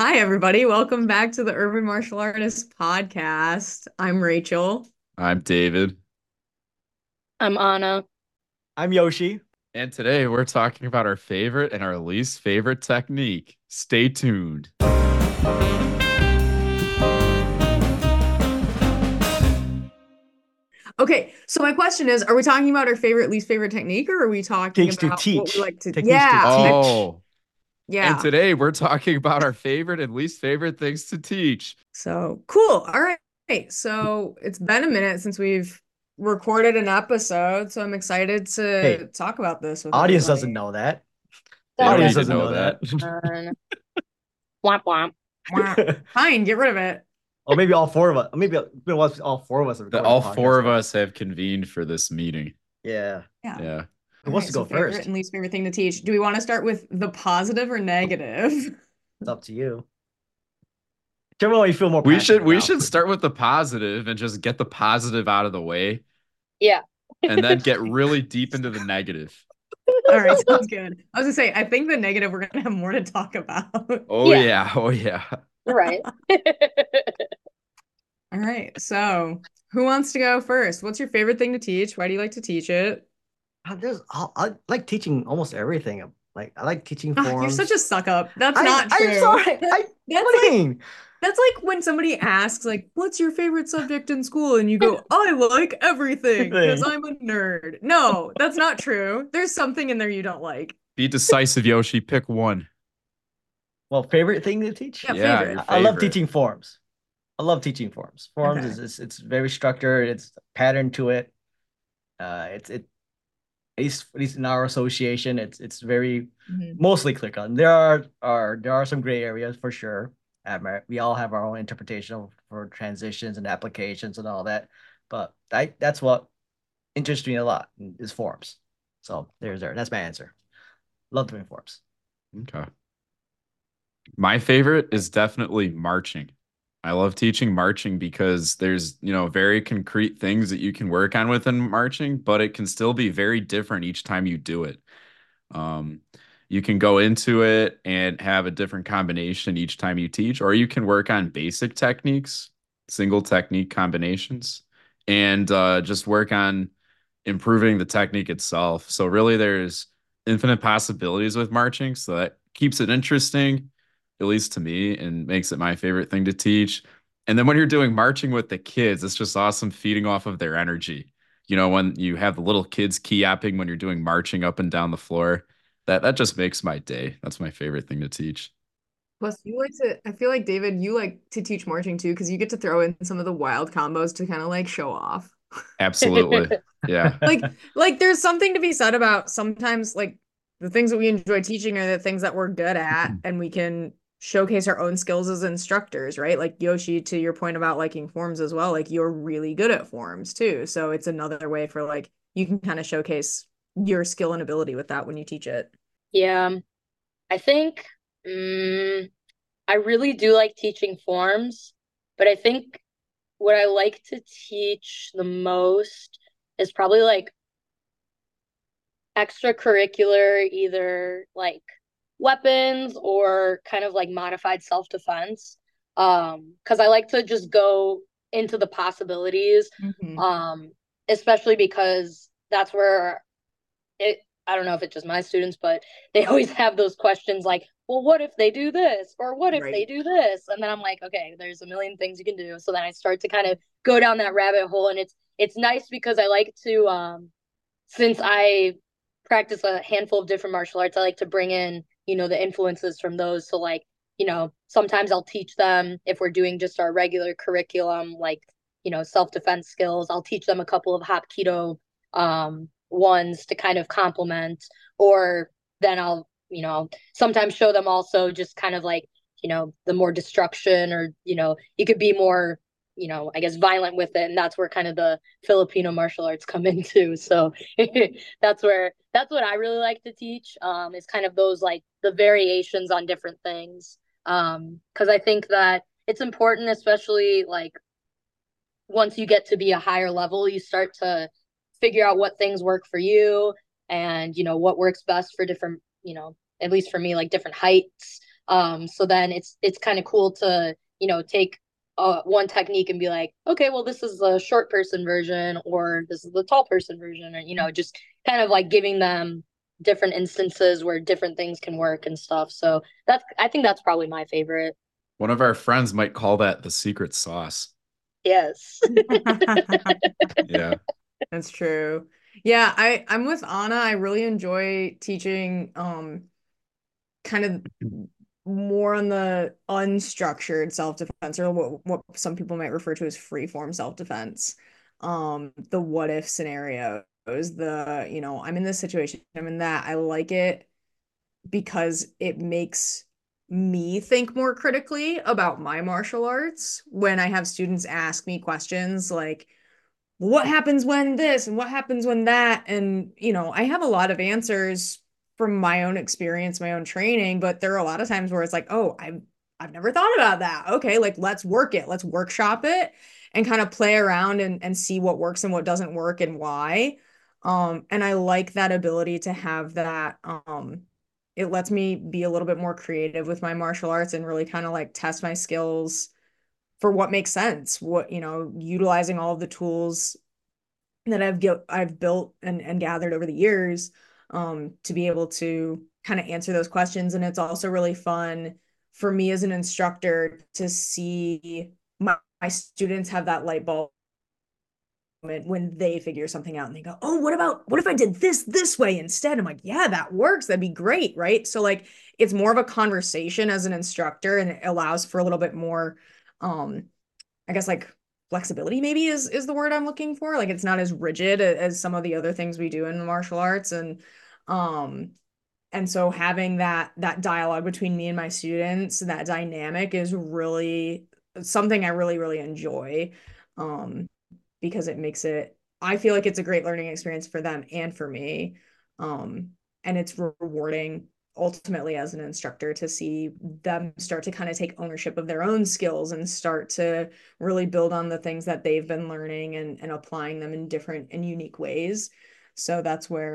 Hi, everybody. Welcome back to the Urban Martial Artist Podcast. I'm Rachel. I'm David, I'm Anna. I'm Yoshi. and today we're talking about our favorite and our least favorite technique. Stay tuned. Okay, so my question is, are we talking about our favorite, least favorite technique, or are we talking Techniques to about what we teach. like to? Techniques to Yeah, teach. Oh, and yeah. today we're talking about our favorite and least favorite things to teach. So cool. All right. So it's been a minute since we've recorded an episode, so I'm excited to Hey, talk about this with audience doesn't everybody. know that. They don't Audience need to doesn't know know that. that. Womp womp. Wah. Fine, get rid of it. Or maybe all four of us. Maybe all four of us are That recording all the four podcast of right us have convened for this meeting. Yeah. Yeah. Yeah. Who All wants right, to so go favorite first? and least favorite thing to teach. Do we want to start with the positive or negative? It's up to you. Whichever one you feel more We passionate should we about. should start with the positive and just get the positive out of the way Yeah. and then get really deep into the negative. All right, sounds good. I was gonna say, I think the negative we're gonna have more to talk about. Oh Yeah. yeah. Oh yeah. Right. All right, so who wants to go first? What's your favorite thing to teach? Why do you like to teach it? I like teaching almost everything. Like I like teaching Ah, you're such forms. a suck up. That's I not I'm true. sorry. That's What do you like mean? that's like when somebody asks, like, what's your favorite subject in school? And you go, I like everything because Thing. I'm a nerd. No, that's not true. There's something in there you don't like. Be decisive, Yoshi. Pick one. Well, favorite thing to teach? Yeah, Yeah, your favorite. I love favorite. teaching forms. I love teaching forms. Forms Okay. is it's very structured. It's pattern to it. It's at least in our association, it's very Mhm. mostly click on. There are some gray areas for sure. We all have our own interpretation for transitions and applications and all that, but that's what interests me a lot is forms. So that's my answer. Love doing forms. Okay. My favorite is definitely marching. I love teaching marching because there's, very concrete things that you can work on within marching, but it can still be very different each time you do it. Um, you can go into it and have a different combination each time you teach, or you can work on basic techniques, single technique combinations, and just work on improving the technique itself. So really, there's infinite possibilities with marching, so that keeps it interesting, at least to me, and makes it my favorite thing to teach. And then when you're doing marching with the kids, it's just awesome feeding off of their energy. When you have the little kids key-apping when you're doing marching up and down the floor, that just makes my day. That's my favorite thing to teach. Plus, you like to, I feel like David, you like to teach marching too, because you get to throw in some of the wild combos to kind of like show off. Absolutely. Yeah. Like there's something to be said about sometimes like the things that we enjoy teaching are the things that we're good at and we can showcase our own skills as instructors, right? Like Yoshi, to your point about liking forms as well, like you're really good at forms too. So it's another way for like you can kind of showcase your skill and ability with that when you teach it. Yeah. I think mm, I really do like teaching forms, but I think what I like to teach the most is probably like extracurricular, either like weapons or kind of like modified self-defense. Because I like to just go into the possibilities, Mhm. um, especially because that's where it, I don't know if it's just my students, but they always have those questions like, well, what if they do this? Or what if they Right. do this? And then I'm like, okay, there's a million things you can do. So then I start to kind of go down that rabbit hole. And it's nice because I like to since I practice a handful of different martial arts, I like to bring in, the influences from those. So like, sometimes I'll teach them if we're doing just our regular curriculum, like, self-defense skills. I'll teach them a couple of Hapkido ones to kind of complement, or then I'll, sometimes show them also just kind of like, the more destruction, or, you could be more, I guess violent with it. And that's where kind of the Filipino martial arts come into. So that's what I really like to teach. Is kind of those like the variations on different things. Because I think that it's important, especially like once you get to be a higher level, you start to figure out what things work for you, and what works best for different, at least for me, like different heights. So then it's kind of cool to, take one technique and be like, okay, well, this is the short person version, or this is the tall person version, or, just kind of like giving them different instances where different things can work and stuff. So I think that's probably my favorite. One of our friends might call that the secret sauce. Yes. Yeah. That's true. Yeah, I'm with Anna. I really enjoy teaching kind of more on the unstructured self-defense, or what some people might refer to as free-form self-defense. The what if scenarios, I'm in this situation, I'm in that. I like it because it makes me think more critically about my martial arts when I have students ask me questions like, what happens when this and what happens when that? And, I have a lot of answers from my own experience, my own training, but there are a lot of times where it's like, oh, I've never thought about that. Okay, like let's work it, let's workshop it and kind of play around and see what works and what doesn't work and why. And I like that ability to have that. It lets me be a little bit more creative with my martial arts and really kind of like test my skills for what makes sense, utilizing all of the tools that I've built and gathered over the years, to be able to kind of answer those questions. And it's also really fun for me as an instructor to see my students have that light bulb moment when they figure something out and they go, oh, what if I did this way instead? I'm like, yeah, that works. That'd be great. Right. So like it's more of a conversation as an instructor, and it allows for a little bit more, I guess like flexibility maybe is the word I'm looking for. Like it's not as rigid as some of the other things we do in martial arts. Um and so having that dialogue between me and my students, that dynamic is really something I really, really enjoy. Um because I feel like it's a great learning experience for them and for me. Um, and it's rewarding ultimately as an instructor to see them start to kind of take ownership of their own skills and start to really build on the things that they've been learning and applying them in different and unique ways. So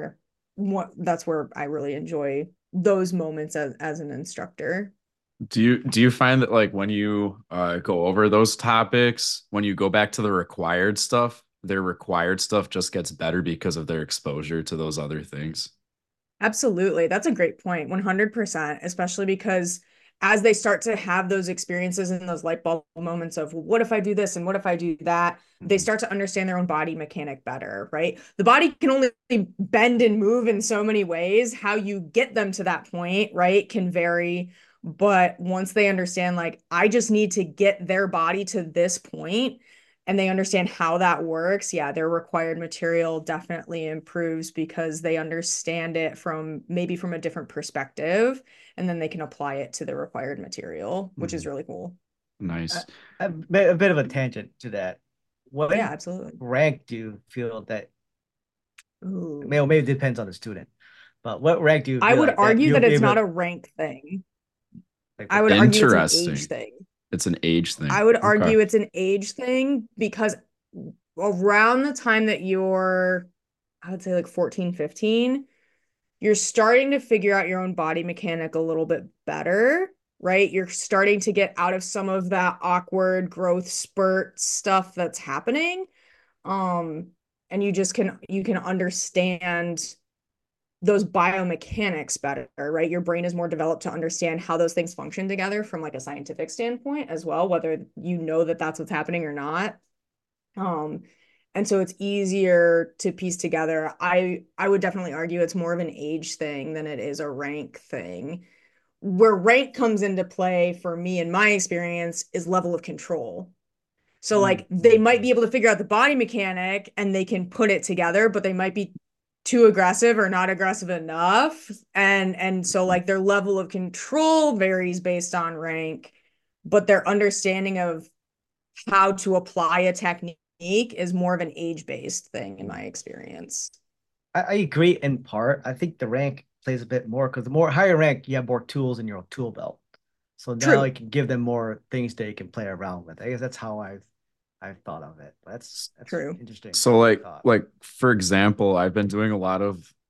that's where I really enjoy those moments as an instructor. Do you find that like when you go over those topics, when you go back to the required stuff, their required stuff just gets better because of their exposure to those other things? Absolutely. That's a great point. 100%, especially because as they start to have those experiences and those light bulb moments of, well, what if I do this and what if I do that? They start to understand their own body mechanic better, right? The body can only bend and move in so many ways. How you get them to that point, right, can vary. But once they understand, like, I just need to get their body to this point, and they understand how that works, yeah, their required material definitely improves because they understand it from a different perspective, and then they can apply it to the required material, which is really cool. Nice. A bit of a tangent to that. What Yeah, absolutely. rank do you feel that, Ooh. maybe it depends on the student, but what rank do you I feel would like that argue you'll that be it's able not to, a rank thing. like, I would argue it's an age Interesting. thing. It's an age thing. I would Okay. argue it's an age thing because around the time that I would say like 14, 15, you're starting to figure out your own body mechanic a little bit better, right? You're starting to get out of some of that awkward growth spurt stuff that's happening. Um, and you can understand those biomechanics better, right? Your brain is more developed to understand how those things function together from like a scientific standpoint as well, whether you know that that's what's happening or not. Um, and so it's easier to piece together. I would definitely argue it's more of an age thing than it is a rank thing. Where rank comes into play for me in my experience is level of control. So like they might be able to figure out the body mechanic and they can put it together, but they might be too aggressive or not aggressive enough. And so like their level of control varies based on rank, but their understanding of how to apply a technique is more of an age-based thing in my experience. I agree in part. I think the rank plays a bit more because the more higher rank, you have more tools in your tool belt. So now True. you can give them more things they can play around with. I guess that's how I've thought of it. That's True. interesting So like thought. like for example, I've been doing a lot of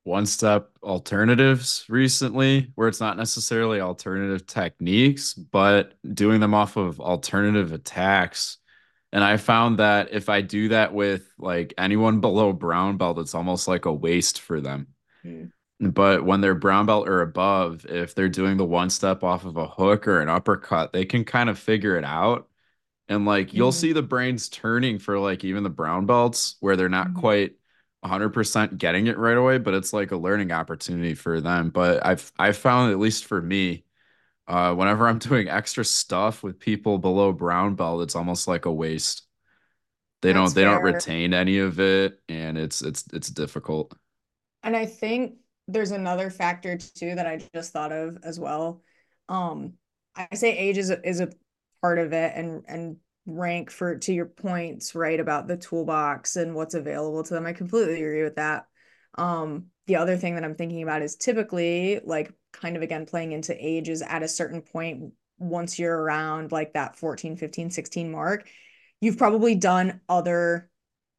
one step alternatives recently where it's not necessarily alternative techniques, but doing them off of alternative attacks. And I found that if I do that with like anyone below brown belt, it's almost like a waste for them. Mm. But when they're brown belt or above, if they're doing the one step off of a hook or an uppercut, they can kind of figure it out. And like you'll Mhm. see the brains turning for like even the brown belts where they're not Mhm. quite 100% getting it right away, but it's like a learning opportunity for them. But I've found, at least for me, whenever I'm doing extra stuff with people below brown belt, it's almost like a waste. That's They don't fair. retain any of it, and it's difficult. And I think there's another factor too that I just thought of as well. Um, I say age is a part of it, and rank, for to your points, right, about the toolbox and what's available to them. I completely agree with that. The other thing that I'm thinking about is typically, like, kind of again playing into age, is at a certain point, once you're around like that 14, 15, 16 mark, you've probably done other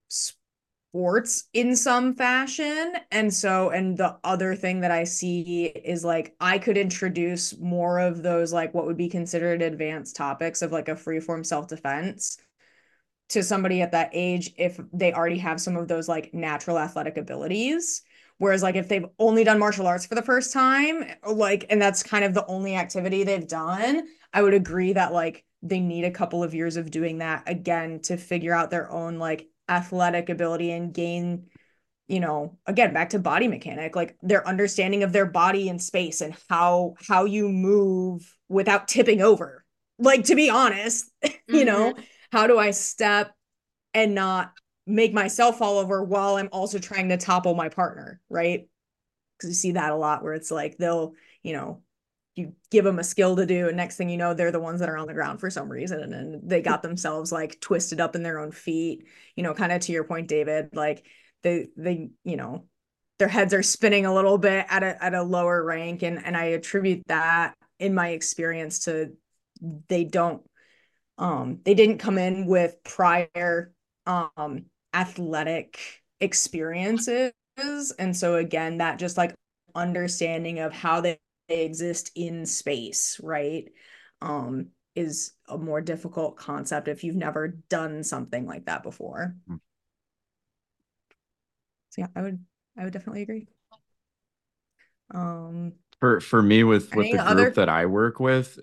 sports in some fashion. And so, and the other thing that I see is like I could introduce more of those, like what would be considered advanced topics of like a freeform self-defense to somebody at that age if they already have some of those like natural athletic abilities. Whereas like if they've only done martial arts for the first time, like, and that's kind of the only activity they've done, I would agree that like they need a couple of years of doing that again to figure out their own like athletic ability and gain, again, back to body mechanic, like their understanding of their body in space and how you move without tipping over. Like, to be honest, Mm-hmm. how do I step and not make myself fall over while I'm also trying to topple my partner, right? Because you see that a lot where it's like they'll, you know, you give them a skill to do, and next thing you know, they're the ones that are on the ground for some reason, and they got themselves like twisted up in their own feet. Kind of to your point, David, like their heads are spinning a little bit at a lower rank, and I attribute that in my experience to they don't they didn't come in with prior athletic experiences. And so again, that just like understanding of how they exist in space, right? Is a more difficult concept if you've never done something like that before. So yeah, I would definitely agree. Um, For me with any the group other that I work with,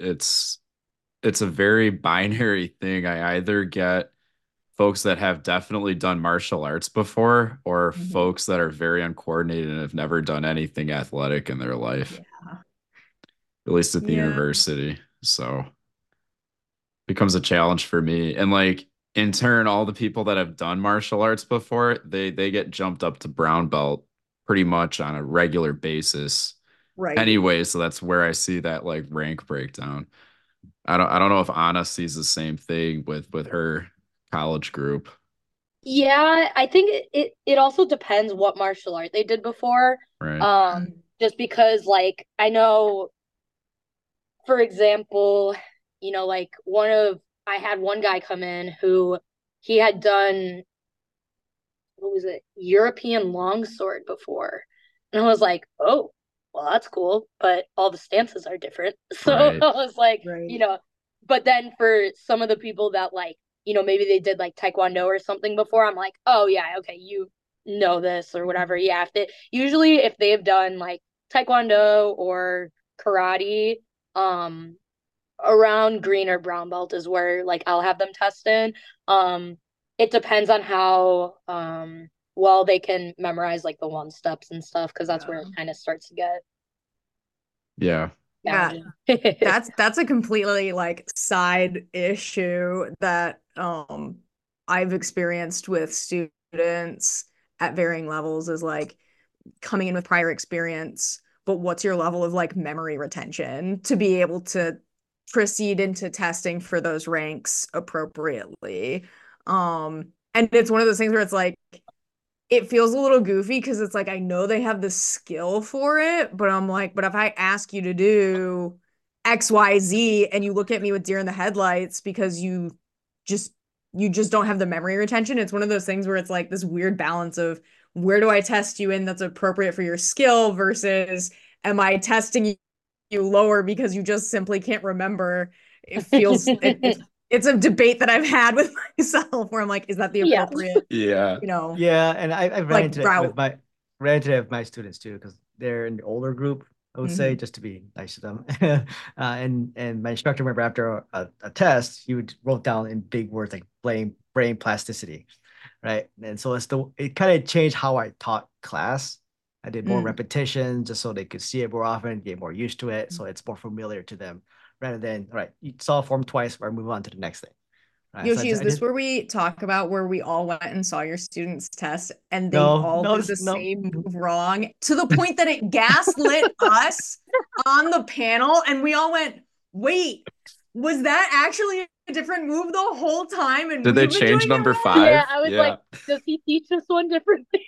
it's a very binary thing. I either get folks that have definitely done martial arts before or Mhm. folks that are very uncoordinated and have never done anything athletic in their life, Yeah. at least at the Yeah. university. So becomes a challenge for me. And like in turn, all the people that have done martial arts before, they get jumped up to brown belt pretty much on a regular basis Right. anyway. So that's where I see that like rank breakdown. I don't know if Anna sees the same thing with her college group. Yeah, I think it also depends what martial art they did before. Right. Just because like I know, for example, like I had one guy come in who he had done, what was it, European longsword before. And I was like, oh, well, that's cool, but all the stances are different. So Right. I was like, Right. but then for some of the people that like, maybe they did like Taekwondo or something before, I'm like, oh yeah, okay, you know this or whatever. Yeah, usually if they've done like Taekwondo or karate, um, around green or brown belt is where like I'll have them test in. Um, it depends on how well they can memorize like the one steps and stuff because that's where it Yeah. kind of starts to get Yeah. Yeah. challenging. That's a completely like side issue that I've experienced with students at varying levels, is like coming in with prior experience, but what's your level of like memory retention to be able to proceed into testing for those ranks appropriately. And it's one of those things where it's like it feels a little goofy because it's like I know they have the skill for it, but I'm like, but if I ask you to do XYZ and you look at me with deer in the headlights because just you just don't have the memory retention, it's one of those things where it's like this weird balance of where do I test you in that's appropriate for your skill versus am I testing you lower because you just simply can't remember? It feels it's a debate that I've had with myself where I'm like, is that the Yeah. appropriate, Yeah. Yeah, and I like route? ran into it with my students too, because they're in the older group, I would say, Mhm. just to be nice to them. And my instructor, remember, after a test, he would wrote down in big words like brain plasticity, right? And so it kind of changed how I taught class. I did more Mm. repetitions just so they could see it more often, get more used to it, so it's more familiar to them, rather than, all right, you saw a form twice, or move on to the next thing. Right. So Yoshi, is I this just where we talk about where we all went and saw your students test and they no, all no, did the no. same move wrong to the point that it gaslit us on the panel and we all went, wait, was that actually a different move the whole time and Did they we've been change doing number it wrong? Yeah, 5? I was like, Yeah. does he teach this one differently?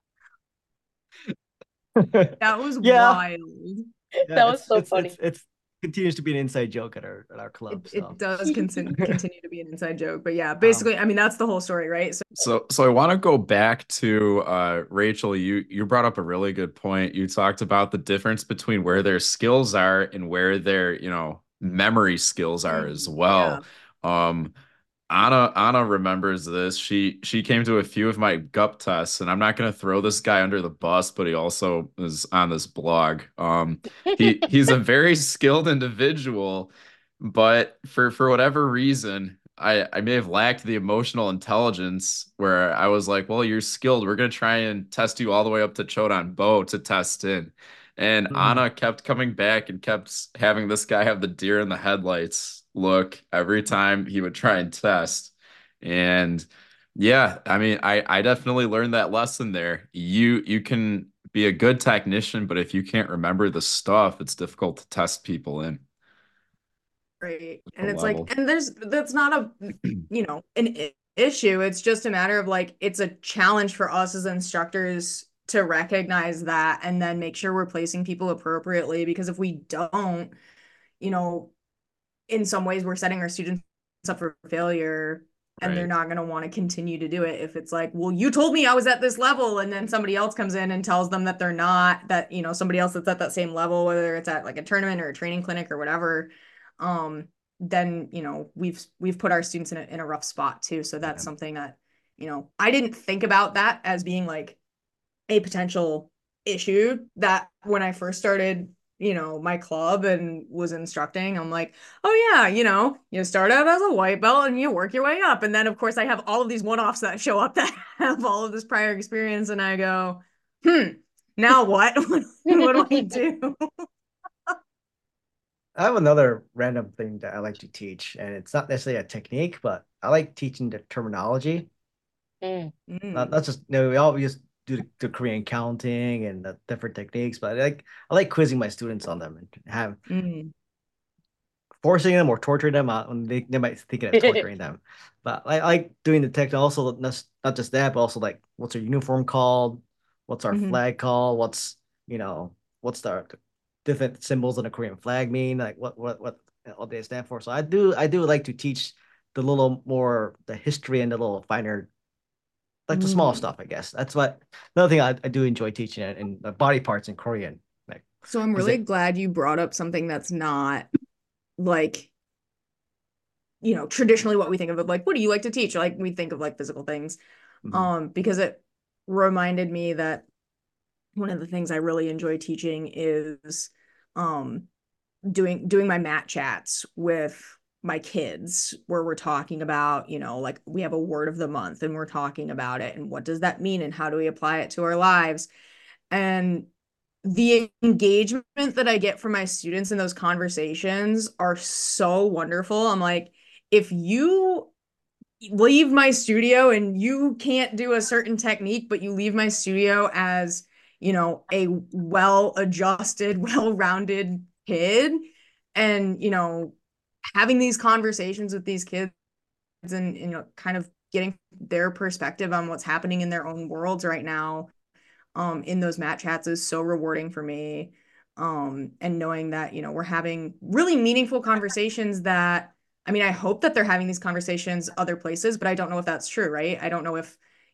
That was Yeah, wild. yeah, That was so funny. it's continues to be an inside joke at our It, club. it So, does continue to be an inside joke, but yeah, um, basically, I mean, that's the whole story, right? So, So I want to go back to Rachel, you brought up a really good point. You talked about the difference between where their skills are and where their, memory skills are as yeah. well. Um, Anna remembers this. She came to a few of my GUP tests, and I'm not going to throw this guy under the bus, but he also is on this blog. He's a very skilled individual, but for whatever reason, I may have lacked the emotional intelligence where I was like, well, you're skilled. We're going to try and test you all the way up to Chodan Bo to test in. And mhm. Anna kept coming back and kept having this guy have the deer in the headlights look every time he would try and test. And yeah, I mean, I definitely learned that lesson there. You can be a good technician, but if you can't remember the stuff, it's difficult to test people in Right. the And it's like, level. and that's not an issue. It's just a matter of like, it's a challenge for us as instructors to recognize that and then make sure we're placing people appropriately. Because if we don't, you know, in some ways we're setting our students up for failure and they're Right. not going to want to continue to do it if it's like, well, you told me I was at this level and then somebody else comes in and tells them that they're not, that somebody else that's at that same level, whether it's at like a tournament or a training clinic or whatever, um then we've put our students in a rough spot too. So that's Yeah. something that I didn't think about that as being like a potential issue, that when I first started, my club and was instructing, I'm like, oh yeah, you start out as a white belt and you work your way up. And then of course I have all of these one-offs that show up that have all of this prior experience and I go, now what? What do I do? I have another random thing that I like to teach, and it's not necessarily a technique, but I like teaching the terminology. Mm. Not just we all just do the Korean counting and the different techniques, but I like quizzing my students on them and have Mm. forcing them or torturing them out when they might think of torturing them. But I like doing the tech also, not just that, but also like what's our uniform called, what's our Mhm. flag called, what's the different symbols on the Korean flag mean, like what all they stand for. So I do like to teach the little more the history and the little finer, like the small Mm. stuff, I guess. That's what another thing I do enjoy teaching it in the body parts in Korean. Like, So I'm because really glad you brought up something that's not like traditionally what we think of like, what do you like to teach? Like we think of like physical things. mhm. Because it reminded me that one of the things I really enjoy teaching is um doing my mat chats with my kids where we're talking about, like we have a word of the month and we're talking about it and what does that mean and how do we apply it to our lives. And the engagement that I get from my students in those conversations are so wonderful. I'm like, if you leave my studio and you can't do a certain technique, but you leave my studio as, a well-adjusted, well-rounded kid and, having these conversations with these kids and, kind of getting their perspective on what's happening in their own worlds right now, in those mat chats is so rewarding for me. And knowing that, we're having really meaningful conversations that, I mean, I hope that they're having these conversations other places, but I don't know if that's true, right? I don't know if,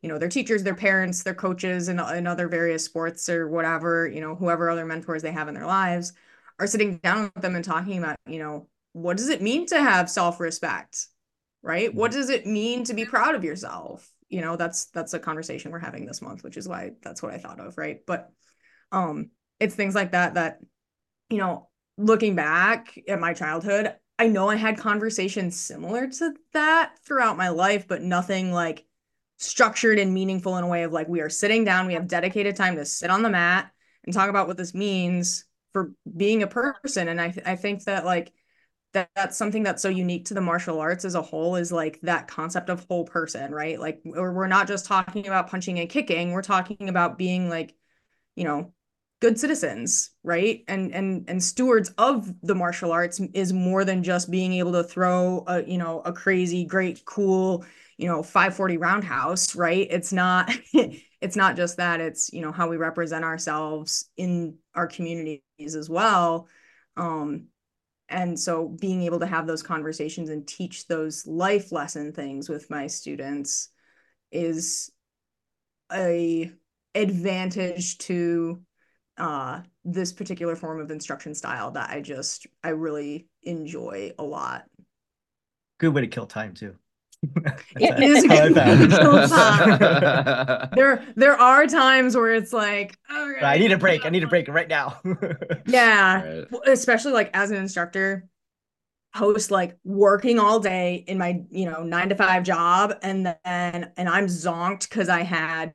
their teachers, their parents, their coaches, and other various sports or whatever, whoever other mentors they have in their lives are sitting down with them and talking about, what does it mean to have self-respect, right? What does it mean to be proud of yourself? That's a conversation we're having this month, which is why that's what I thought of, right? But it's things like that, looking back at my childhood, I know I had conversations similar to that throughout my life, but nothing like structured and meaningful in a way of like, we are sitting down, we have dedicated time to sit on the mat and talk about what this means for being a person. And I think that like that's something that's so unique to the martial arts as a whole, is like that concept of whole person, right? Like we're not just talking about punching and kicking, we're talking about being like, good citizens, right? And stewards of the martial arts is more than just being able to throw a crazy, great, cool, 540 roundhouse, right? It's not it's not just that. It's, how we represent ourselves in our communities as well. And so being able to have those conversations and teach those life lesson things with my students is a advantage to this particular form of instruction style that I really enjoy a lot. Good way to kill time too. It is a good way to kill time. There are times where it's like, okay, I need a break. I need a break right now. Yeah. Right. Especially like as an instructor, post like working all day in my 9 to 5 job, and I'm zonked because I had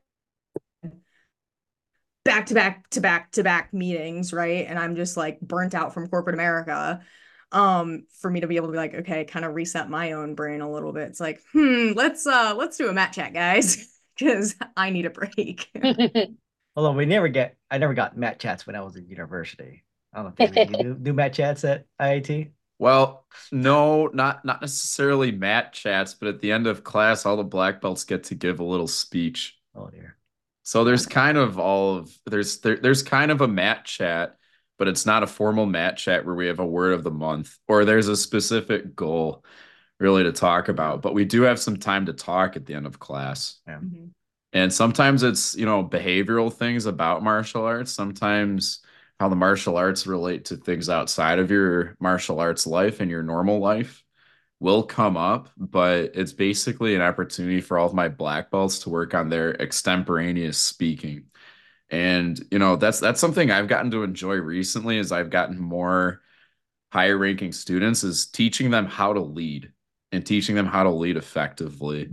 back to back to back to back meetings, right? And I'm just like burnt out from corporate America. For me to be able to be like, okay, kind of reset my own brain a little bit. It's like, let's do a mat chat, guys, because I need a break. Although I never got mat chats when I was in university. I don't know if you do mat chats at IIT. Well, no, not necessarily mat chats, but at the end of class, all the black belts get to give a little speech. Oh dear. So there's kind of there's kind of a mat chat, but it's not a formal mat chat where we have a word of the month or there's a specific goal really to talk about. But we do have some time to talk at the end of class. Yeah. And sometimes it's, behavioral things about martial arts. Sometimes how the martial arts relate to things outside of your martial arts life and your normal life will come up, but it's basically an opportunity for all of my black belts to work on their extemporaneous speaking. And, that's something I've gotten to enjoy recently as I've gotten more higher ranking students, is teaching them how to lead and teaching them how to lead effectively.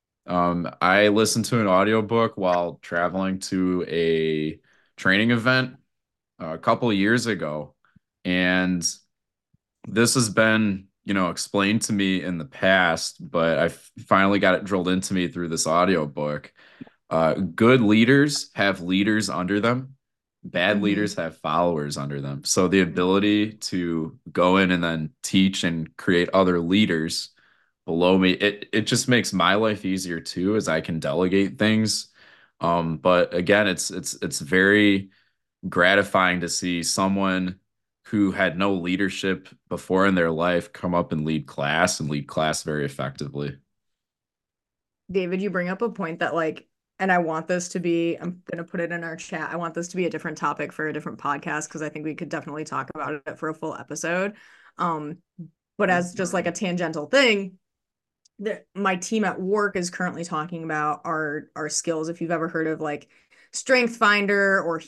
I listened to an audiobook while traveling to a training event a couple of years ago, and this has been explained to me in the past, but I finally got it drilled into me through this audiobook. Good leaders have leaders under them. Bad leaders have followers under them. So the ability to go in and then teach and create other leaders below me, it just makes my life easier too, as I can delegate things. But again, it's very gratifying to see someone who had no leadership before in their life come up and lead class very effectively. David, you bring up a point that like, and I'm going to put it in our chat. I want this to be a different topic for a different podcast, because I think we could definitely talk about it for a full episode. But as just like a tangential thing, my team at work is currently talking about our skills. If you've ever heard of like Strength Finder or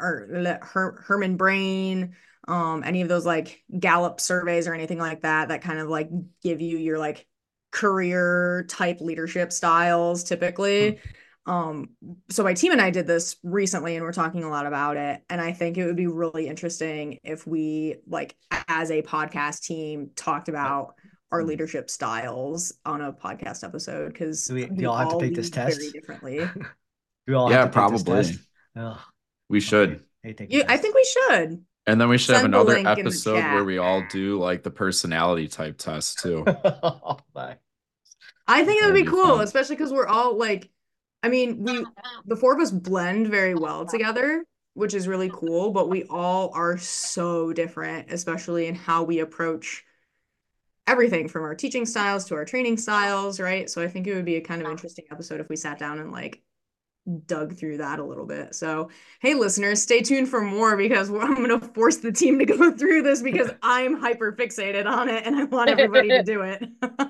Herman Brain, any of those like Gallup surveys or anything like that kind of like give you your like career type leadership styles typically. So my team and I did this recently and we're talking a lot about it. And I think it would be really interesting if we like as a podcast team talked about our leadership styles on a podcast episode, because we all have to take this test very differently. We all Yeah, have to probably. take this test. Oh, We should. okay. I think we should. And then we should have Send the another link in the episode chat. where we all do like the personality type test too. Oh, my. I think that would That'd be be cool, fun. especially because we're all like, I mean, the four of us blend very well together, which is really cool, but we all are so different, especially in how we approach everything from our teaching styles to our training styles, right? So I think it would be a kind of interesting episode if we sat down and like dug through that a little bit. So, hey, listeners, stay tuned for more because I'm going to force the team to go through this because I'm hyper fixated on it and I want everybody to do it.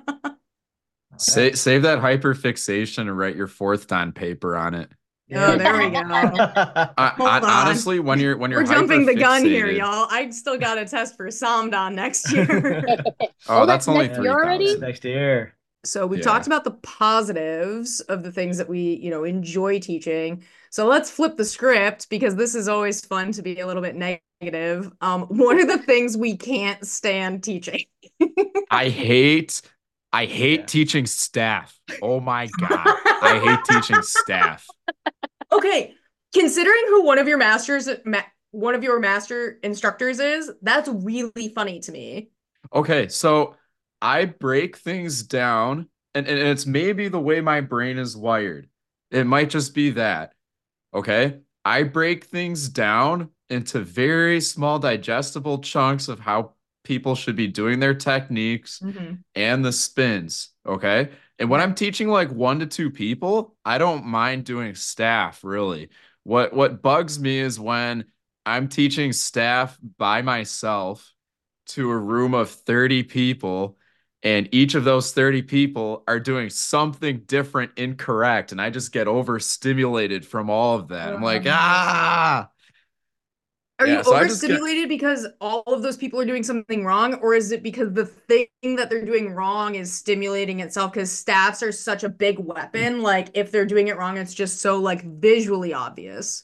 Save that hyperfixation and write your fourth Dan paper on it. Oh, there we go. Honestly, when you're We're jumping the gun here, hyperfixated- y'all. I still got a test for Samdan next year. that's only next year already? 3,000. Next year. So we've Yeah. talked about the positives of the things that we, enjoy teaching. So let's flip the script because this is always fun to be a little bit negative. What are the things we can't stand teaching? I hate Yeah. teaching staff. Oh my God. I hate teaching staff. Okay, considering who one of your master instructors is, that's really funny to me. Okay, so I break things down, and it's maybe the way my brain is wired. It might just be that. Okay, I break things down into very small, digestible chunks of how people should be doing their techniques and the spins. Okay, and when I'm teaching like 1 to 2 people, I don't mind doing staff really. What bugs me is when I'm teaching staff by myself to a room of 30 people, and each of those 30 people are doing something different incorrect, and I just get overstimulated from all of that. I'm like, ah. Are Yeah, you so I just get- overstimulated because all of those people are doing something wrong, or is it because the thing that they're doing wrong is stimulating itself? Because staffs are such a big weapon. Like if they're doing it wrong, it's just so like visually obvious.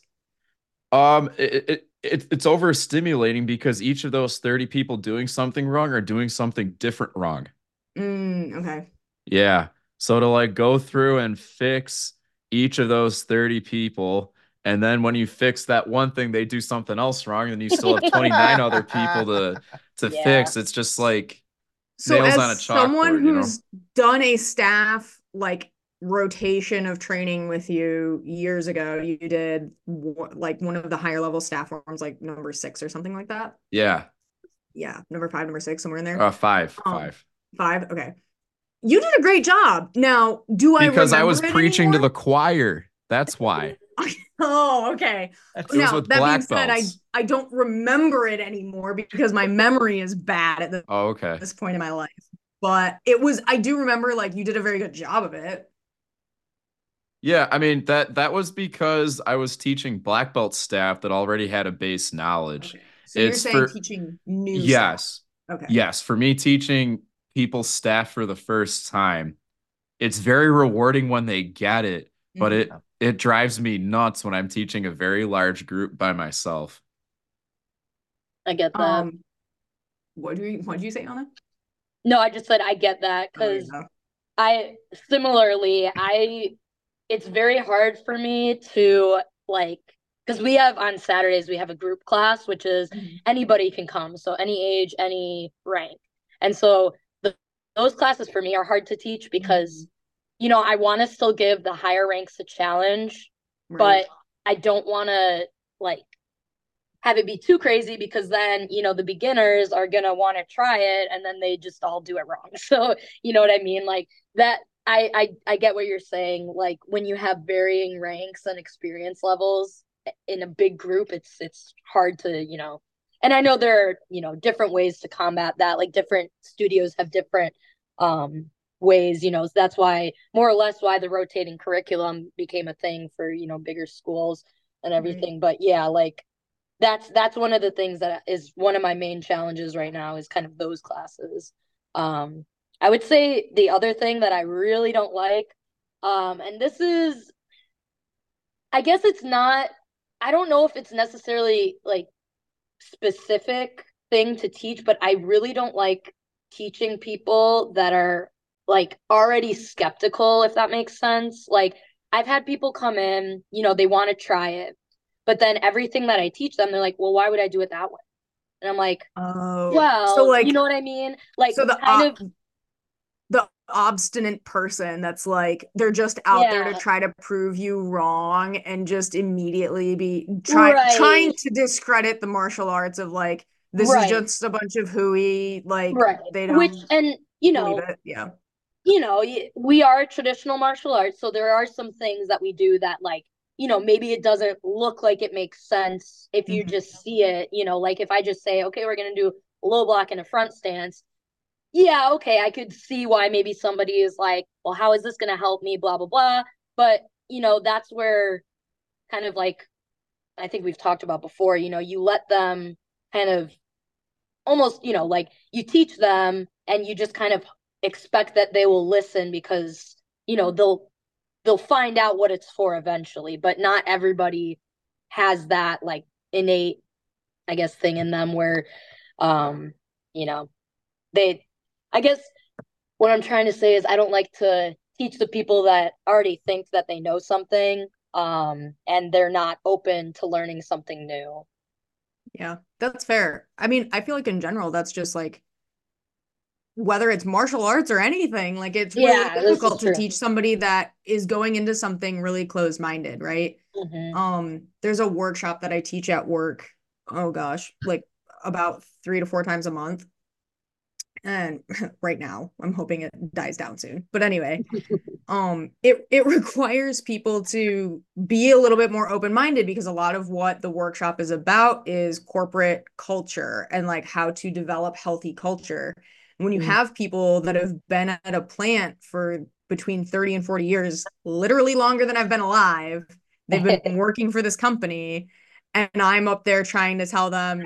It's overstimulating because each of those 30 people doing something wrong are doing something different wrong. Okay. Yeah. So to like go through and fix each of those 30 people, and then when you fix that one thing, they do something else wrong, and you still have 29 other people to Yeah. fix. It's just like So nails as on a someone chalkboard, you know? who's done a staff like rotation of training with you years ago, you did like one of the higher level staff forms, like number 6 or something like that. Yeah. Yeah, number 5, number 6, somewhere in there. 5. 5. Okay. You did a great job. Now, do I Because I remember was it preaching to anymore? the choir. That's why. Oh, okay. It was Now, with that being black said, belts. I don't remember it anymore because my memory is bad at Oh, okay. this point in my life. But I do remember like you did a very good job of it. Yeah, I mean that was because I was teaching black belt staff that already had a base knowledge. Okay. So you're It's saying for teaching new staff. yes. Okay. Yes, for me teaching people staff for the first time, it's very rewarding when they get it, but it drives me nuts when I'm teaching a very large group by myself. I get that. What did you say, Anna? No, I just said I get that because it's very hard for me to like, because we have on Saturdays, we have a group class, which is anybody can come. So any age, any rank. And so those classes for me are hard to teach because, I want to still give the higher ranks a challenge, but I don't want to like have it be too crazy because then, the beginners are going to want to try it and then they just all do it wrong. So, you know what I mean? Like that, I get what you're saying. Like when you have varying ranks and experience levels in a big group, it's hard to, and I know there are, different ways to combat that. Like different studios have different ways, so that's why more or less why the rotating curriculum became a thing for, bigger schools and everything. But yeah, like that's one of the things that is one of my main challenges right now is kind of those classes. I would say the other thing that I really don't like, and this is, I guess it's not, I don't know if it's necessarily like specific thing to teach, but I really don't like teaching people that are like already skeptical, if that makes sense. Like I've had people come in, they want to try it, but then everything that I teach them, they're like, well, why would I do it that way? And I'm like, well, so like, you know what I mean? Like so the obstinate person that's like they're just out there to try to prove you wrong and just immediately be trying to discredit the martial arts of like this is Right. just a bunch of hooey, like Right. they Which, don't and believe it. Yeah. we are traditional martial arts, so there are some things that we do that, like, maybe it doesn't look like it makes sense if you Mhm. just see it, like if I just say, okay, we're going to do a low block and a front stance. Yeah, okay, I could see why maybe somebody is like, well, how is this going to help me, blah, blah, blah. But, that's where kind of like, I think we've talked about before, you let them kind of almost, like you teach them and you just kind of expect that they will listen because, they'll find out what it's for eventually, but not everybody has that like innate, I guess, thing in them where um, you know, they I guess what I'm trying to say is I don't like to teach the people that already think that they know something and they're not open to learning something new. Yeah, that's fair. I mean, I feel like in general, that's just like whether it's martial arts or anything, like it's really Yeah, this is difficult to true. teach somebody that is going into something really closed-minded, right? Hmm. There's a workshop that I teach at work. Oh gosh, like about 3 to 4 times a month. And right now, I'm hoping it dies down soon. But anyway, it requires people to be a little bit more open-minded because a lot of what the workshop is about is corporate culture and like how to develop healthy culture. When you have people that have been at a plant for between 30 and 40 years, literally longer than I've been alive, they've been working for this company, and I'm up there trying to tell them,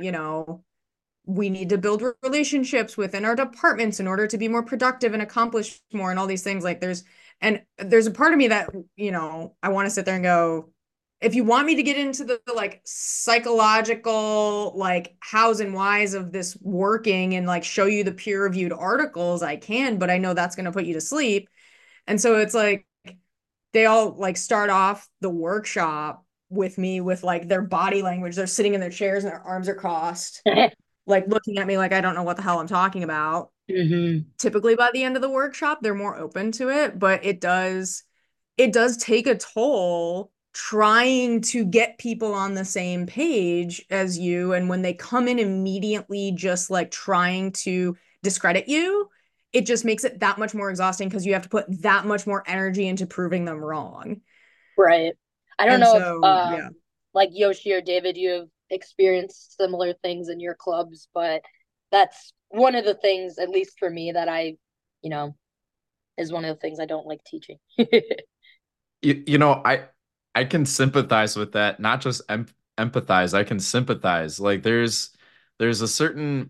we need to build relationships within our departments in order to be more productive and accomplish more and all these things. Like there's a part of me that, I want to sit there and go, if you want me to get into the like psychological like hows and whys of this working and like show you the peer reviewed articles, I can, but I know that's going to put you to sleep. And so it's like they all like start off the workshop with me with like their body language. They're sitting in their chairs and their arms are crossed, like looking at me like I don't know what the hell I'm talking about. Hmm. Typically by the end of the workshop, they're more open to it, but it does take a toll trying to get people on the same page as you. And when they come in immediately just like trying to discredit you, it just makes it that much more exhausting because you have to put that much more energy into proving them wrong. Right. I don't And know if so, yeah. like Yoshi or David, you have experienced similar things in your clubs, but that's one of the things, at least for me, that you know, is one of the things I don't like teaching. I can sympathize with that, not just empathize. I can sympathize. Like there's a certain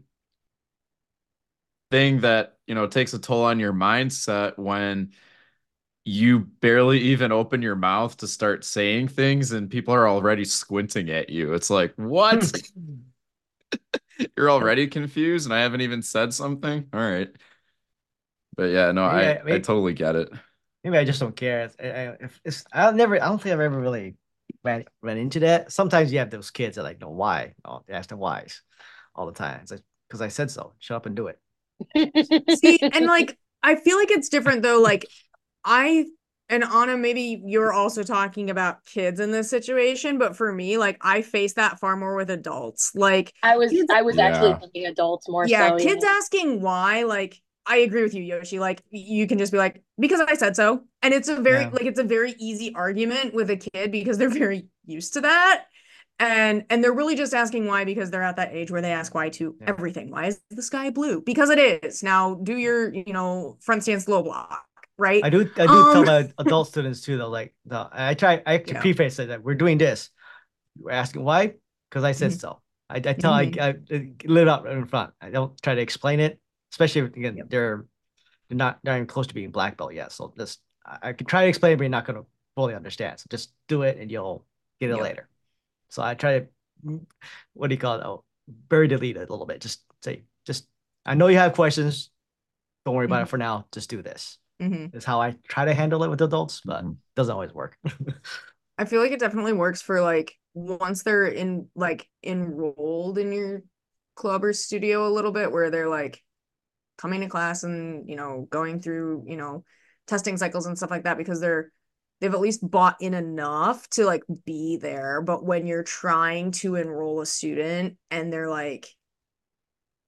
thing that, takes a toll on your mindset when you barely even open your mouth to start saying things and people are already squinting at you. It's like, what? You're Yep. already confused and I haven't even said something? All right. But yeah, no, Maybe I totally get it. maybe I just don't care. I don't think I've ever really ran into that. Sometimes you have those kids that like know why. Oh, they ask them whys all the time. It's like because I said so. Shut up and do it. See, and like I feel like it's different though. Like I and Anna, maybe you're also talking about kids in this situation, but for me, like I face that far more with adults. Like kids, I was actually Yeah. thinking adults more yeah, so, kids yeah. asking why, like I agree with you, Yoshi. Like you can just be like, because I said so. And Yeah. it's a very easy argument with a kid because they're very used to that. And they're really just asking why because they're at that age where they ask why to Yeah. everything. Why is the sky blue? Because it is. Now do your, front stance low block, right? I do tell Um, my adult students too though, like I actually yeah. preface it that we're doing this. You're asking why? Because I said Mhm. so. I tell Mhm. I live out in front. I don't try to explain it, especially if, again, Yep. they're not even close to being black belt yet. So this I can try to explain it, but you're not gonna fully understand. So just do it and you'll get it Yep. later. So I try to what do you call it? Oh, bury the lead a little bit. Just I know you have questions. Don't worry about Mhm. it for now. Just do this. Mhm. Is how I try to handle it with adults, but Mhm. doesn't always work. I feel like it definitely works for like once they're in like enrolled in your club or studio a little bit where they're like coming to class and going through testing cycles and stuff like that because they've at least bought in enough to like be there. But when you're trying to enroll a student and they're like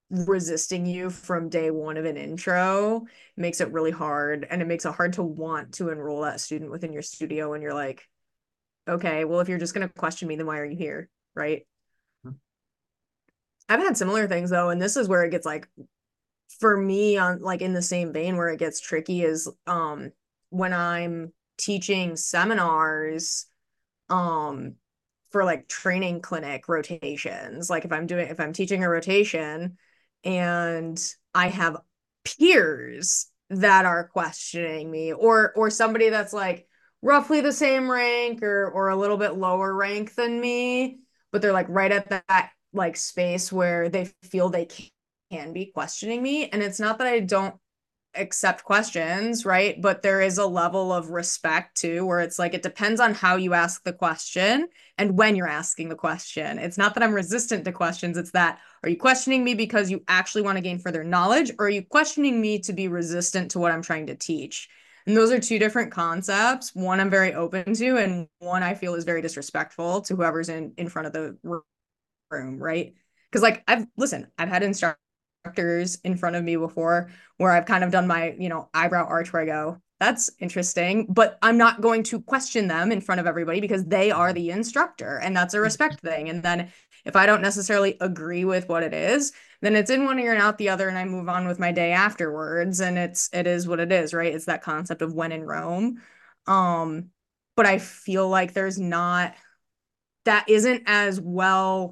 resisting you from day one of an intro makes it really hard, and it makes it hard to want to enroll that student within your studio when you're like, okay, well, if you're just going to question me, then why are you here? Right. I've had similar things though, and this is where it gets like, for me, on like in the same vein where it gets tricky is when I'm teaching seminars for like training clinic rotations. Like if I'm teaching a rotation and I have peers that are questioning me, or somebody that's like roughly the same rank or a little bit lower rank than me, but they're like right at that like space where they feel they can be questioning me. And it's not that I don't accept questions, right? But there is a level of respect too, where it's like it depends on how you ask the question and when you're asking the question. It's not that I'm resistant to questions, it's that, are you questioning me because you actually want to gain further knowledge, or are you questioning me to be resistant to what I'm trying to teach? And those are two different concepts. One I'm very open to, and one I feel is very disrespectful to whoever's in front of the room, right? Because like I've had instructors in front of me before where I've kind of done my, eyebrow arch where I go, that's interesting, but I'm not going to question them in front of everybody because they are the instructor, and that's a respect thing. And then if I don't necessarily agree with what it is, then it's in one ear and out the other, and I move on with my day afterwards. And it is what it is, right? It's that concept of when in Rome. But I feel like that isn't as well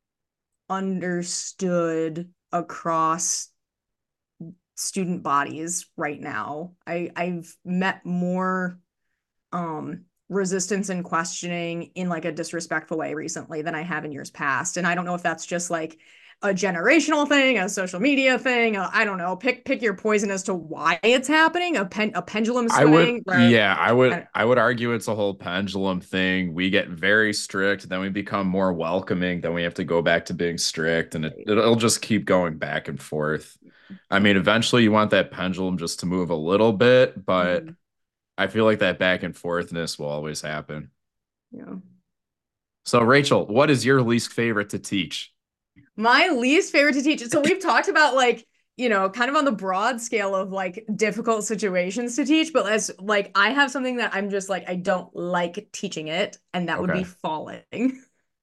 understood across student bodies right now. I've met more resistance and questioning in like a disrespectful way recently than I have in years past. And I don't know if that's just like a generational thing, a social media thing. I don't know. Pick your poison as to why it's happening. A pendulum swing. I would argue it's a whole pendulum thing. We get very strict, then we become more welcoming, then we have to go back to being strict, and it'll just keep going back and forth. I mean, eventually you want that pendulum just to move a little bit, but I feel like that back and forthness will always happen. Yeah. So Rachel, what is your least favorite to teach? My least favorite to teach. So we've talked about like, kind of on the broad scale of like difficult situations to teach, but as like I have something that I'm just like I don't like teaching it, and that would be falling.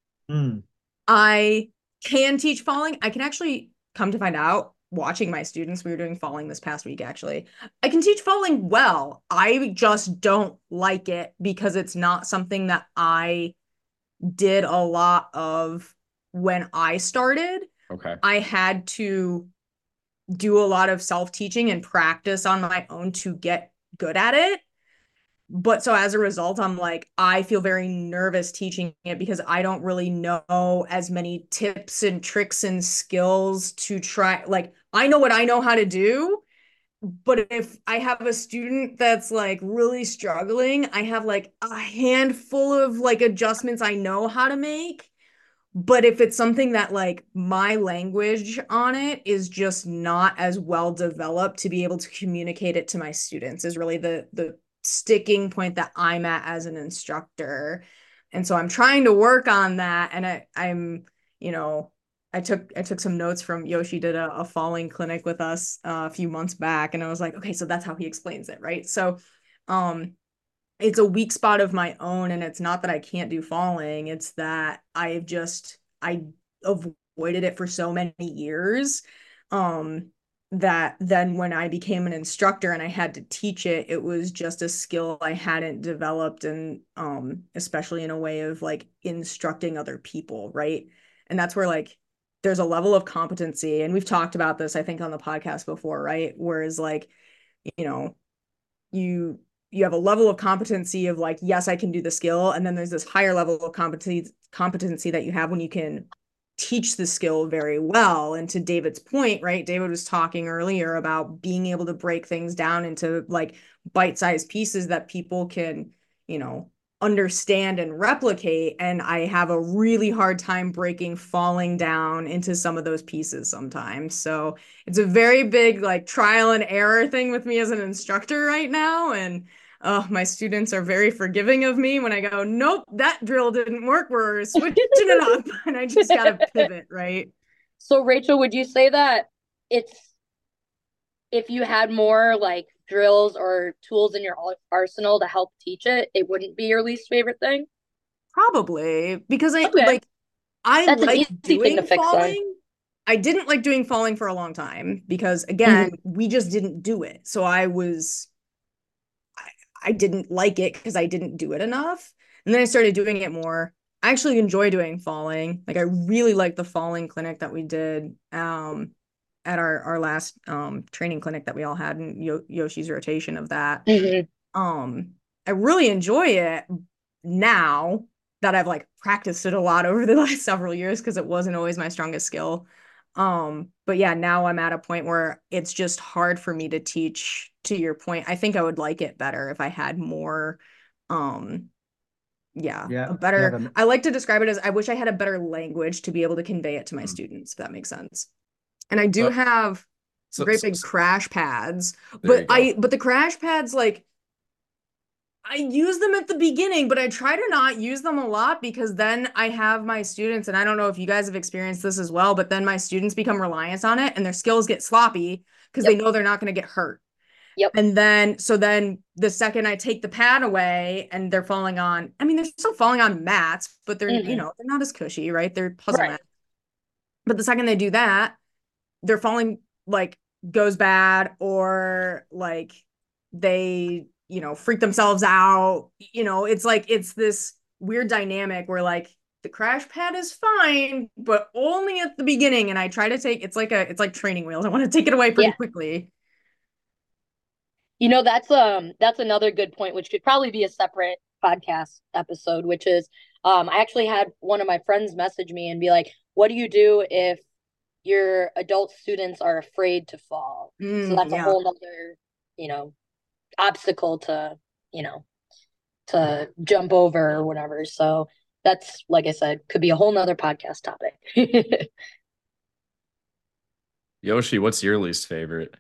I can teach falling. I can actually come to find out, watching my students, we were doing falling this past week actually. I can teach falling well. I just don't like it because it's not something that I did a lot of when I started. Okay. I had to do a lot of self-teaching and practice on my own to get good at it. But so as a result, I'm like, I feel very nervous teaching it because I don't really know as many tips and tricks and skills to try. Like, I know what I know how to do, but if I have a student that's like really struggling, I have like a handful of like adjustments I know how to make. But if it's something that like my language on it is just not as well developed to be able to communicate it to my students, is really the sticking point that I'm at as an instructor. And so I'm trying to work on that. And I'm, I took some notes from Yoshi, did a falling clinic with us a few months back, and I was like, okay, so that's how he explains it, right? So it's a weak spot of my own, and it's not that I can't do falling, it's that I avoided it for so many years, that then when I became an instructor and I had to teach it, it was just a skill I hadn't developed, and especially in a way of like instructing other people, right? And that's where like there's a level of competency, and we've talked about this I think on the podcast before, right? Whereas like, you have a level of competency of like, yes, I can do the skill. And then there's this higher level of competency that you have when you can teach the skill very well. And to David's point, right? David was talking earlier about being able to break things down into like bite-sized pieces that people can, understand and replicate. And I have a really hard time breaking falling down into some of those pieces sometimes. So it's a very big like trial and error thing with me as an instructor right now. And my students are very forgiving of me when I go, nope, that drill didn't work. We're switching it up. And I just got to pivot, right? So Rachel, would you say that it's if you had more like drills or tools in your arsenal to help teach it, it wouldn't be your least favorite thing? Probably because Okay. I That's an like easy thing to doing fix then. falling. I didn't like doing falling for a long time because again, Mhm. we just didn't do it. So I didn't like it because I didn't do it enough. And then I started doing it more. I actually enjoy doing falling. Like I really like the falling clinic that we did at our last training clinic that we all had in Yoshi's rotation of that. Mhm. I really enjoy it now that I've like practiced it a lot over the last several years because it wasn't always my strongest skill. But yeah, now I'm at a point where it's just hard for me to teach. To your point, I think I would like it better if I had more, um, yeah, Yeah, a you have better. a I like to describe it as I wish I had a better language to be able to convey it to my mm, students, if that makes sense. And I do So, have so, great so, big so crash pads, there you go. but the crash pads like I use them at the beginning, but I try to not use them a lot because then I have my students, and I don't know if you guys have experienced this as well, but then my students become reliant on it and their skills get sloppy because they Yep. know they're not going to get hurt. Yep. And then the second I take the pad away and they're falling on, I mean, they're still falling on mats, but they're, Mhm. they're not as cushy, right? They're puzzle Right. mats. But the second they do that, their falling like goes bad or like they freak themselves out. It's like it's this weird dynamic where like the crash pad is fine but only at the beginning, and I try to take it's like training wheels. I want to take it away pretty Yeah. quickly. That's another good point, which could probably be a separate podcast episode, which is I actually had one of my friends message me and be like, what do you do if your adult students are afraid to fall? So that's a Yeah. whole nother, you know, obstacle to, you know, to jump over or whatever. So that's like I said, could be a whole nother podcast topic. Yoshi, what's your least favorite?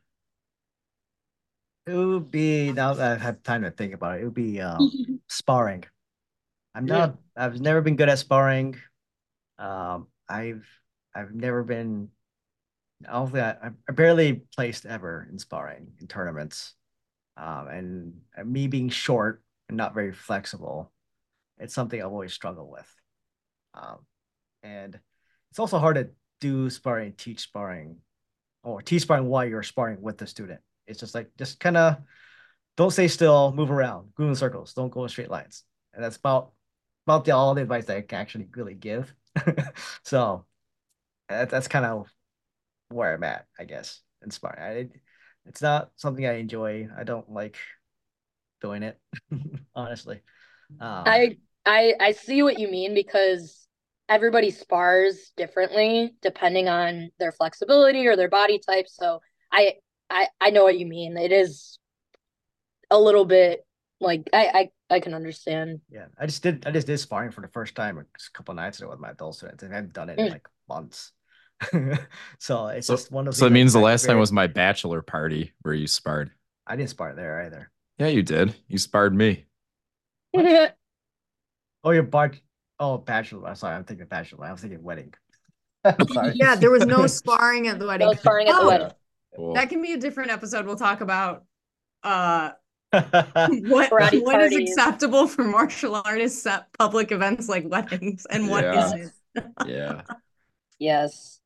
it would be now that I have time to think about it. It would be sparring. Mm. I've never been good at sparring. Um, I've I've never been. I don't think I barely placed ever in sparring in tournaments. And me being short and not very flexible, it's something I've always struggled with. Um, and it's also hard to do sparring, teach sparring, or teach sparring while you're sparring with the student. It's just like just kind of don't stay still, move around, go in circles, don't go in straight lines. And that's about all the advice that I can actually really give. So that's kind of where I'm at, I guess, in sparring. It's not something I enjoy. I don't like doing it, honestly. Um, I I see what you mean because everybody spars differently depending on their flexibility or their body type. So I know what you mean. It is a little bit like I can understand. yeah, I just did sparring for the first time a couple of nights ago with my adult students, and I haven't done it in Mm. like months. So it's So, just one of those so things it means the I last time very was my bachelor party where you sparred. I didn't spar there either. Yeah, you did. You sparred me. What? Oh, your bar. Oh, bachelor. I'm sorry, I'm thinking bachelor. I was thinking wedding. Sorry. Yeah, there was no sparring at the No wedding. sparring at the Oh, wedding. Yeah. Cool. that can be a different episode. We'll talk about uh Karate what is parties. acceptable for martial artists at public events like weddings and what Yeah. isn't. Yeah. Yes.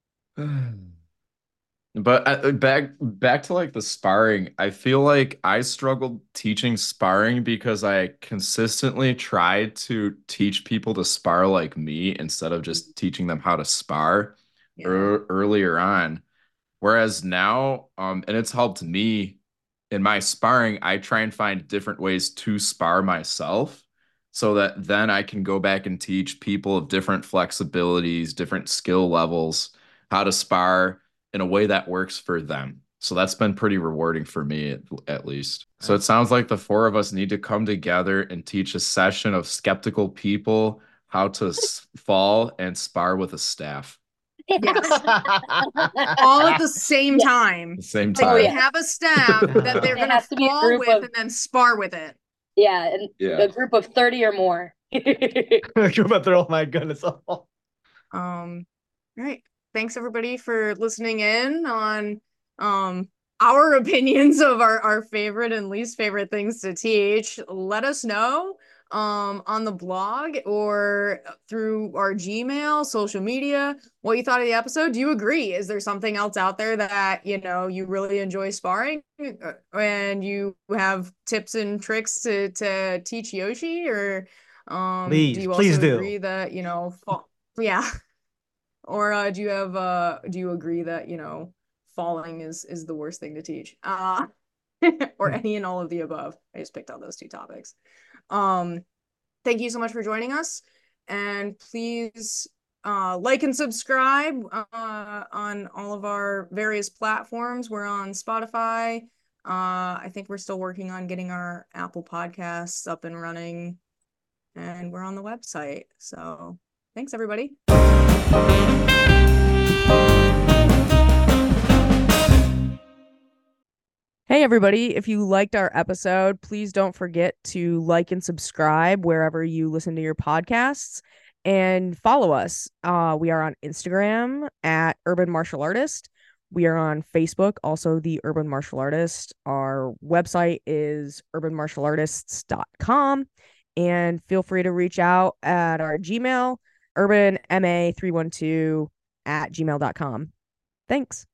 But back to like the sparring, I feel like I struggled teaching sparring because I consistently tried to teach people to spar like me instead of just teaching them how to spar Yeah. earlier on. Whereas now, and it's helped me in my sparring, I try and find different ways to spar myself so that then I can go back and teach people of different flexibilities, different skill levels, how to spar in a way that works for them. So that's been pretty rewarding for me at least. So it sounds like the four of us need to come together and teach a session of skeptical people how to fall and spar with a staff Yes. All at the same Yeah. time. at the same Like Oh they time. yeah. have a staff that they're It gonna has to be a fall group with of and then spar with it. yeah, and Yeah. a group of 30 or more. You're about to throw my goodness. Right. thanks everybody for listening in on our opinions of our favorite and least favorite things to teach. Let us know on the blog or through our Gmail, social media, what you thought of the episode. Do you agree? Is there something else out there that, you know, you really enjoy sparring and you have tips and tricks to teach Yoshi? Or do you Please also do. agree that, you know, yeah. Or do you agree that, you know, falling is the worst thing to teach? Or any and all of the above. I just picked out those two topics. Thank you so much for joining us. And please like and subscribe on all of our various platforms. We're on Spotify. I think we're still working on getting our Apple Podcasts up and running. And we're on the website. So thanks, everybody. Hey, everybody. If you liked our episode, please don't forget to like and subscribe wherever you listen to your podcasts and follow us. We are on Instagram at Urban Martial Artist. We are on Facebook, also the Urban Martial Artist. Our website is urbanmartialartists.com. And feel free to reach out at our Gmail, urbanma312@gmail.com. Thanks.